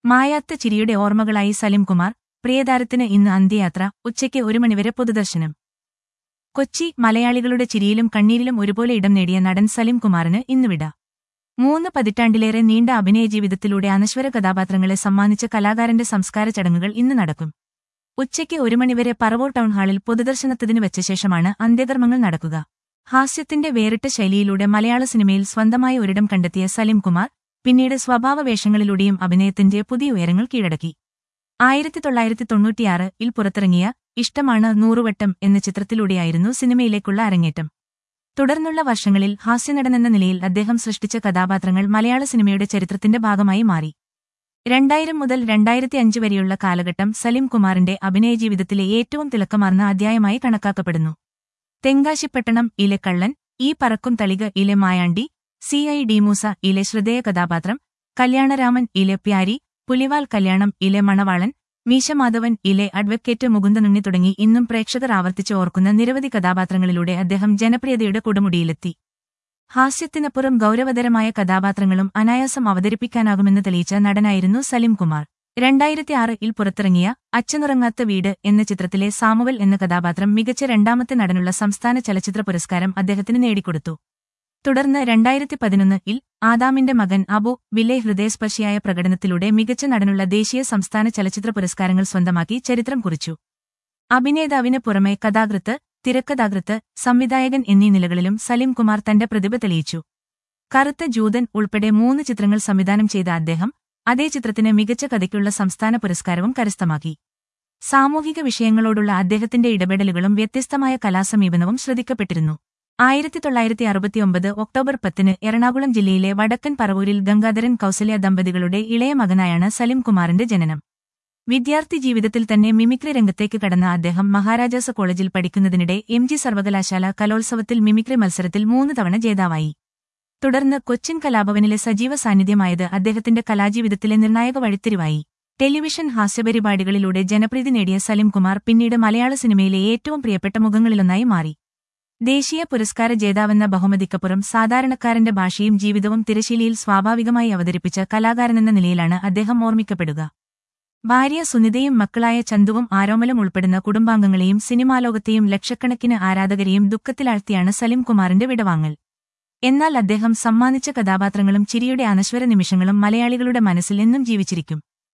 മായാത്ത ചിരിയുടെ ഓർമ്മകളായി സലിംകുമാർ. പ്രിയതാരത്തിന് ഇന്ന് അന്ത്യയാത്ര. ഉച്ചയ്ക്ക് 1 മണിവരെ പൊതുദർശനം. കൊച്ചി. മലയാളികളുടെ ചിരിയിലും കണ്ണീരിലും ഒരുപോലെ ഇടം നേടിയ നടൻ സലിംകുമാറിന് ഇന്ന് വിട. 3 പതിറ്റാണ്ടിലേറെ നീണ്ട അഭിനയജീവിതത്തിലൂടെ അനശ്വര കഥാപാത്രങ്ങളെ സമ്മാനിച്ച കലാകാരന്റെ സംസ്കാര ചടങ്ങുകൾ ഇന്ന് നടക്കും. ഉച്ചയ്ക്ക് 1 മണിവരെ പറവൂർ ടൗൺഹാളിൽ പൊതുദർശനത്തിന് വെച്ച ശേഷമാണ് അന്ത്യകർമ്മങ്ങൾ നടക്കുക. ഹാസ്യത്തിന്റെ വേറിട്ട ശൈലിയിലൂടെ മലയാള സിനിമയിൽ സ്വന്തമായ ഒരിടം കണ്ടെത്തിയ സലിംകുമാർ പിന്നീട് സ്വഭാവ വേഷങ്ങളിലൂടെയും അഭിനയത്തിന്റെ പുതിയ ഉയരങ്ങൾ കീഴടക്കി. 1996-ൽ പുറത്തിറങ്ങിയ ഇഷ്ടമാണ് 100 വട്ടം എന്ന ചിത്രത്തിലൂടെയായിരുന്നു സിനിമയിലേക്കുള്ള അരങ്ങേറ്റം. തുടർന്നുള്ള വർഷങ്ങളിൽ ഹാസ്യനടനെന്ന നിലയിൽ അദ്ദേഹം സൃഷ്ടിച്ച കഥാപാത്രങ്ങൾ മലയാള സിനിമയുടെ ചരിത്രത്തിന്റെ ഭാഗമായി മാറി. 2000 മുതൽ 2005 വരെയുള്ള കാലഘട്ടം സലിംകുമാറിന്റെ അഭിനയജീവിതത്തിലെ ഏറ്റവും തിളക്കമാർന്ന അധ്യായമായി കണക്കാക്കപ്പെടുന്നു. തെങ്കാശിപ്പട്ടണം ഇലെ കള്ളൻ, ഈ പറക്കും തളിക ഇലെ മായാണ്ടി, CID മൂസ ഇലെ ശ്രദ്ധേയ കഥാപാത്രം, കല്യാണരാമൻ ഇലെ പ്യാരി, പുലിവാൽ കല്യാണം ഇലെ മണവാളൻ, മീശമാധവൻ ഇലെ അഡ്വക്കേറ്റ് മുകുന്ദനുണ്ണി തുടങ്ങി ഇന്നും പ്രേക്ഷകർ ആവർത്തിച്ച് ഓർക്കുന്ന നിരവധി കഥാപാത്രങ്ങളിലൂടെ അദ്ദേഹം ജനപ്രിയതയുടെ കൊടുമുടിയിലെത്തി. ഹാസ്യത്തിനപ്പുറം ഗൗരവതരമായ കഥാപാത്രങ്ങളും അനായാസം അവതരിപ്പിക്കാനാകുമെന്ന് തെളിയിച്ച നടനായിരുന്നു സലിംകുമാർ. 2006-ൽ പുറത്തിറങ്ങിയ അച്ഛനുറങ്ങാത്ത വീട് എന്ന ചിത്രത്തിലെ സാമുവൽ എന്ന കഥാപാത്രം മികച്ച രണ്ടാമത്തെ നടനുള്ള സംസ്ഥാന ചലച്ചിത്ര പുരസ്കാരം അദ്ദേഹത്തിന് നേടിക്കൊടുത്തു. തുടർന്ന് 2011-ൽ ആദാമിന്റെ മകൻ അബു വിലെ ഹൃദയസ്പർശിയായ പ്രകടനത്തിലൂടെ മികച്ച നടനുള്ള ദേശീയ സംസ്ഥാന ചലച്ചിത്ര പുരസ്കാരങ്ങൾ സ്വന്തമാക്കി ചരിത്രം കുറിച്ചു. അഭിനേതാവിന് പുറമെ കഥാകൃത്ത്, തിരക്കഥാകൃത്ത്, സംവിധായകൻ എന്നീ നിലകളിലും സലിംകുമാർ തന്റെ പ്രതിഭ തെളിയിച്ചു. കറുത്ത ജൂതൻ ഉൾപ്പെടെ 3 ചിത്രങ്ങൾ സംവിധാനം ചെയ്ത അദ്ദേഹം അതേ ചിത്രത്തിന് മികച്ച കഥയ്ക്കുള്ള സംസ്ഥാന പുരസ്കാരവും കരസ്ഥമാക്കി. സാമൂഹിക വിഷയങ്ങളോടുള്ള അദ്ദേഹത്തിന്റെ ഇടപെടലുകളും വ്യത്യസ്തമായ കലാസമീപനവും ശ്രദ്ധിക്കപ്പെട്ടിരുന്നു. 1969 ഒക്ടോബർ 10-ന് എറണാകുളം ജില്ലയിലെ വടക്കൻ പറവൂരിൽ ഗംഗാധരൻ കൗസല്യ ദമ്പതികളുടെ ഇളയ മകനായാണ് സലിംകുമാറിന്റെ ജനനം. വിദ്യാർത്ഥി ജീവിതത്തിൽ തന്നെ മിമിക്രി രംഗത്തേക്ക് കടന്ന അദ്ദേഹം മഹാരാജാസ് കോളേജിൽ പഠിക്കുന്നതിനിടെ MG സർവകലാശാല കലോത്സവത്തിൽ മിമിക്രി മത്സരത്തിൽ 3 തവണ ജേതാവായി. തുടർന്ന് കൊച്ചിൻ കലാഭവനിലെ സജീവ സാന്നിധ്യമായത് അദ്ദേഹത്തിന്റെ കലാജീവിതത്തിലെ നിർണായക വഴിത്തിരിവായി. ടെലിവിഷൻ ഹാസ്യപരിപാടികളിലൂടെ ജനപ്രീതി നേടിയ സലിംകുമാർ പിന്നീട് മലയാള സിനിമയിലെ ഏറ്റവും പ്രിയപ്പെട്ട മുഖങ്ങളിലൊന്നായി മാറി. ദേശീയ പുരസ്കാര ജേതാവെന്ന ബഹുമതിക്കപ്പുറം സാധാരണക്കാരന്റെ ഭാഷയും ജീവിതവും തിരശീലയിൽ സ്വാഭാവികമായി അവതരിപ്പിച്ച കലാകാരനെന്ന നിലയിലാണ് അദ്ദേഹം ഓർമ്മിക്കപ്പെടുക. ഭാര്യ സുനിതയും മക്കളായ ചന്തുവും ആരോമലും ഉൾപ്പെടുന്ന കുടുംബാംഗങ്ങളെയും സിനിമാലോകത്തെയും ലക്ഷക്കണക്കിന് ആരാധകരെയും ദുഃഖത്തിലാഴ്ത്തിയാണ് സലിംകുമാറിന്റെ വിടവാങ്ങൽ. എന്നാൽ അദ്ദേഹം സമ്മാനിച്ച കഥാപാത്രങ്ങളും ചിരിയുടെ അനശ്വര നിമിഷങ്ങളും മലയാളികളുടെ മനസ്സിൽ എന്നും ജീവിച്ചിരിക്കും.